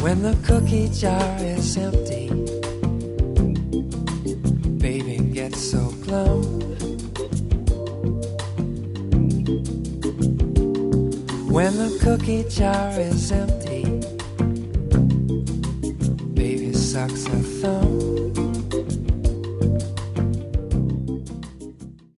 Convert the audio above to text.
When the cookie jar is empty, baby gets so glum. When the cookie jar is empty, baby sucks her thumb.